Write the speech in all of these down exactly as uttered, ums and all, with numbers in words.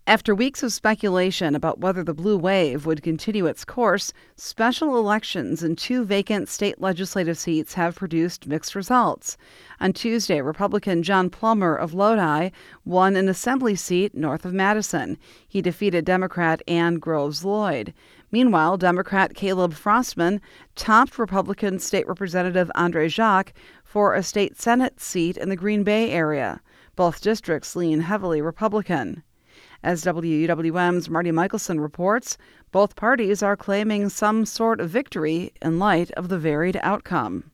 After weeks of speculation about whether the blue wave would continue its course, special elections in two vacant state legislative seats have produced mixed results. On Tuesday, Republican John Plummer of Lodi won an assembly seat north of Madison. He defeated Democrat Ann Groves Lloyd. Meanwhile, Democrat Caleb Frostman topped Republican State Representative Andre Jacques for a state Senate seat in the Green Bay area. Both districts lean heavily Republican. As W U W M's Marty Michelson reports, both parties are claiming some sort of victory in light of the varied outcome.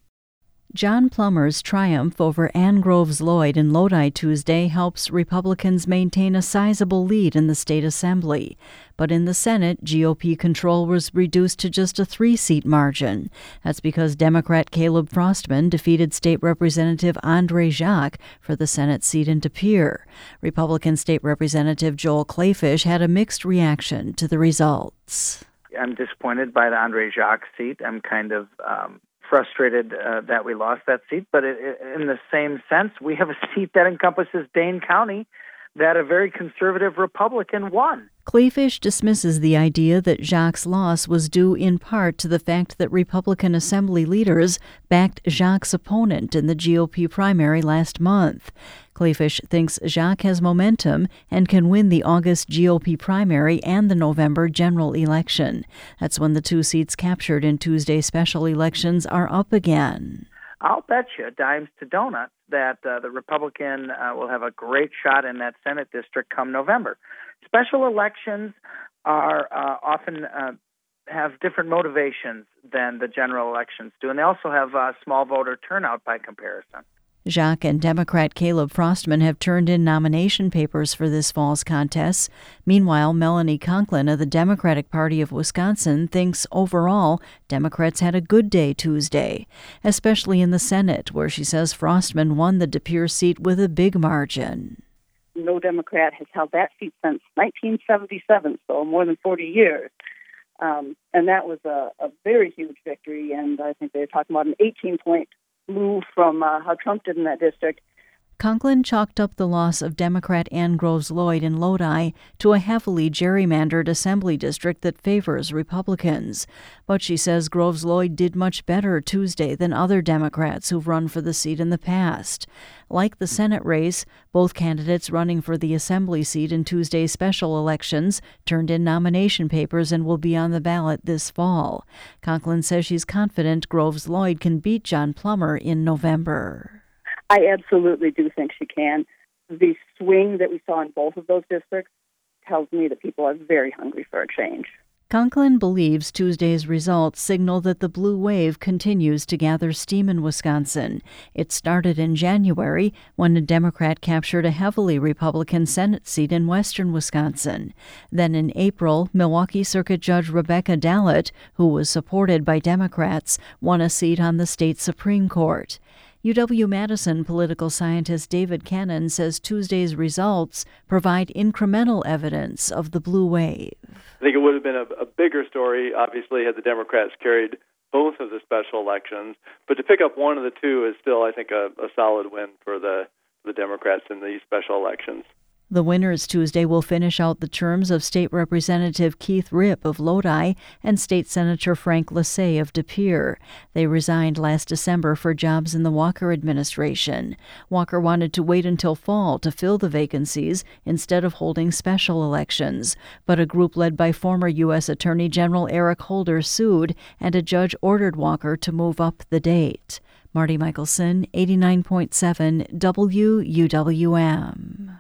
John Plummer's triumph over Ann Groves Lloyd in Lodi Tuesday helps Republicans maintain a sizable lead in the state assembly. But in the Senate, G O P control was reduced to just a three-seat margin. That's because Democrat Caleb Frostman defeated State Representative Andre Jacques for the Senate seat in De Pere. Republican State Representative Joel Kleefisch had a mixed reaction to the results. I'm disappointed by the Andre Jacques seat. I'm kind of um, frustrated uh, that we lost that seat. But it, it, in the same sense, we have a seat that encompasses Dane County that a very conservative Republican won. Kleefisch dismisses the idea that Jacques' loss was due in part to the fact that Republican Assembly leaders backed Jacques' opponent in the G O P primary last month. Kleefisch thinks Jacques has momentum and can win the August G O P primary and the November general election. That's when the two seats captured in Tuesday's special elections are up again. I'll bet you dimes to donuts that uh, the Republican uh, will have a great shot in that Senate district come November. Special elections are uh, often uh, have different motivations than the general elections do, and they also have uh, small voter turnout by comparison. Jacques and Democrat Caleb Frostman have turned in nomination papers for this fall's contests. Meanwhile, Melanie Conklin of the Democratic Party of Wisconsin thinks overall Democrats had a good day Tuesday, especially in the Senate, where she says Frostman won the De Pere seat with a big margin. No Democrat has held that seat since nineteen seventy-seven, so more than forty years. Um, and that was a, a very huge victory, and I think they're talking about an eighteen-point move from uh, how Trump did in that district. Conklin chalked up the loss of Democrat Ann Groves Lloyd in Lodi to a heavily gerrymandered assembly district that favors Republicans. But she says Groves Lloyd did much better Tuesday than other Democrats who've run for the seat in the past. Like the Senate race, both candidates running for the assembly seat in Tuesday's special elections turned in nomination papers and will be on the ballot this fall. Conklin says she's confident Groves Lloyd can beat John Plummer in November. I absolutely do think she can. The swing that we saw in both of those districts tells me that people are very hungry for a change. Conklin believes Tuesday's results signal that the blue wave continues to gather steam in Wisconsin. It started in January when a Democrat captured a heavily Republican Senate seat in western Wisconsin. Then in April, Milwaukee Circuit Judge Rebecca Dallett, who was supported by Democrats, won a seat on the state Supreme Court. U W-Madison political scientist David Cannon says Tuesday's results provide incremental evidence of the blue wave. I think it would have been a, a bigger story, obviously, had the Democrats carried both of the special elections. But to pick up one of the two is still, I think, a, a solid win for the, the Democrats in these special elections. The winners Tuesday will finish out the terms of State Representative Keith Ripp of Lodi and State Senator Frank Lassay of De Pere. They resigned last December for jobs in the Walker administration. Walker wanted to wait until fall to fill the vacancies instead of holding special elections. But a group led by former U S Attorney General Eric Holder sued, and a judge ordered Walker to move up the date. Marty Michelson, eighty-nine point seven W U W M.